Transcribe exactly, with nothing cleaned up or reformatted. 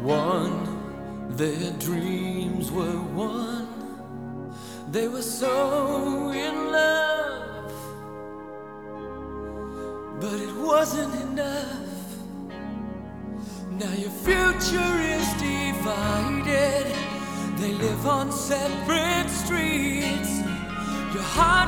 One, their dreams were one. They were so in love, but it wasn't enough. Now your future is divided. They live on separate streets. Your heart